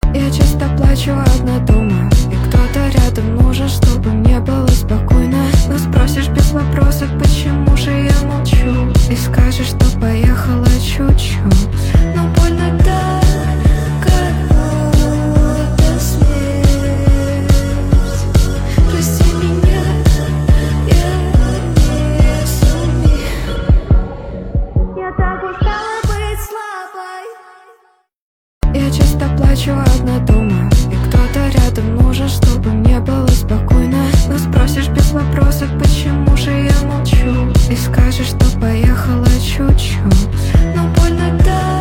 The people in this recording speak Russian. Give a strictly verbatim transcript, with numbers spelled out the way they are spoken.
Я часто плачу одна дома, и кто-то рядом нужен, чтобы мне было спокойно. Но спросишь без вопросов, почему же я молчу, и скажешь, что поехала чуть-чуть. Но больно так, как будто смерть. Прости меня, я не сумею. Я так устала быть слабой. Я часто плачу одна дома, и кто-то рядом нужен, чтобы мне было спокойно. Но спросишь без вопросов, почему же я молчу, и скажешь, что поехала чуть-чуть. Но больно так.